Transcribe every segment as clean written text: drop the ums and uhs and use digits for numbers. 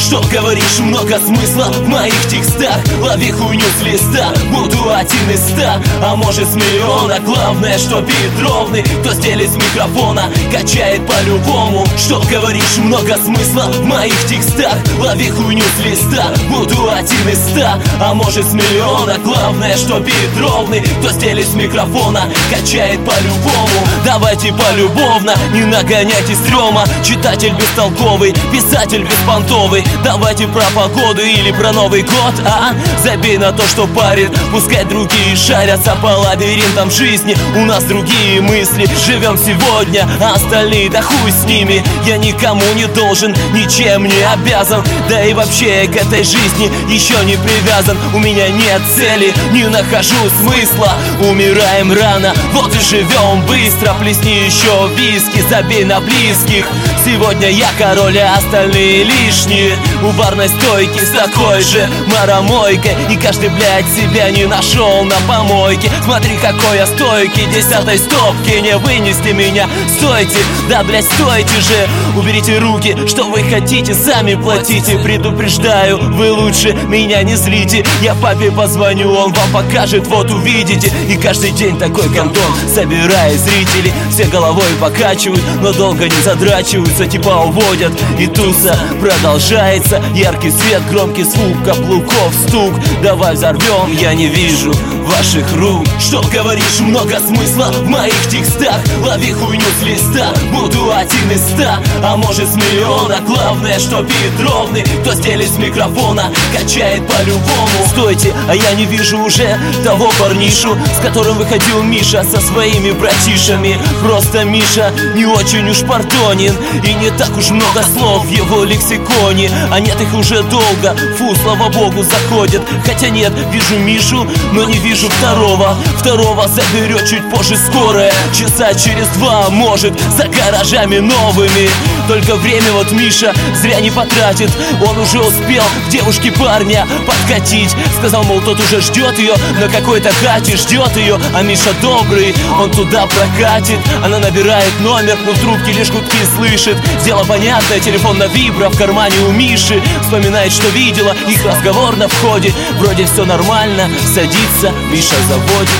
Что говоришь, много смысла в моих текстах. Лови хуйню с листа, буду один из 100, а может с миллиона. Главное, что бит ровный, кто стелит с микрофона, качает по-любому. Что говоришь, много смысла в моих текстах. Лови хуйню с листа, буду один из 100, а может с миллиона. Главное, что бит ровный, кто стелит с микрофона, качает по-любому. Давайте полюбовно, не нагоняйте стрёма. Читатель бестолковый, писатель беспонтовый. Давайте про погоду или про Новый год, а? Забей на то, что парит, пускай другие шарятся по лабиринтам жизни. У нас другие мысли, живем сегодня, а остальные да хуй с ними. Я никому не должен, ничем не обязан, да и вообще я к этой жизни еще не привязан. У меня нет цели, не нахожу смысла, умираем рано, вот и живем быстро. Плесни еще виски, забей на близких. Сегодня я король, а остальные лишние. У барной стойки с такой же маромойкой, и каждый, блядь, себя не нашел на помойке. Смотри, какой я стойкий, 10-й стопки, не вынести меня. Стойте, да, блядь, стойте же. Уберите руки, что вы хотите, сами платите. Предупреждаю, вы лучше меня не злите. Я папе позвоню, он вам покажет, вот увидите. И каждый день такой гандон собирает зрителей. Все головой покачивают, но долго не задрачиваются, типа уводят. И туса продолжается, яркий свет, громкий звук, каблуков стук. Давай взорвем, я не вижу ваших рук. Что говоришь, много смысла в моих текстах. Лови хуйню с листа, буду один из 100, а может с миллиона. Главное, что бит ровный, кто стелит с микрофона, качает по-любому. Стойте, а я не вижу уже того парнишу, с которым выходил Миша со своими братишами. Просто Миша не очень уж пардонен, и не так уж много слов в его лексиконе. А нет их уже долго, фу, слава богу, заходят. Хотя нет, вижу Мишу, но не вижу второго. Второго заберет чуть позже скорая, часа через 2, может, за гаражами новыми. Только время вот Миша зря не потратит. Он уже успел к девушке парня подкатить. Сказал, мол, тот уже ждет ее на какой-то хате, ждет ее. А Миша добрый, он туда прокатит. Она набирает номер, но в трубке лишь гудки слышит. Дело понятное, телефон на вибро в кармане у Миши. Вспоминает, что видела их разговор на входе. Вроде все нормально, садится, Миша заводит.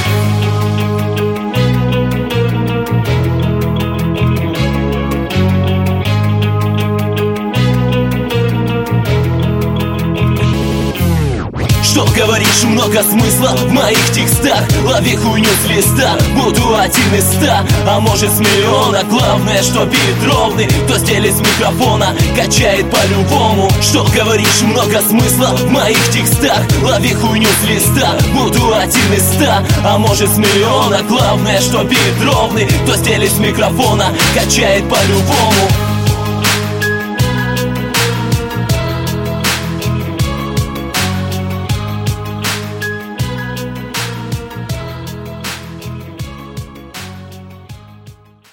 Что говоришь, много смысла в моих текстах. Лови хуйню с листа, буду один из 100, а может с миллиона. Главное, что бит ровный, кто стелит с микрофона, качает по-любому. Что говоришь, много смысла в моих текстах. Лови хуйню с листа, буду один из 100, а может с миллиона. Главное, что бит ровный, кто стелит с микрофона, качает по-любому.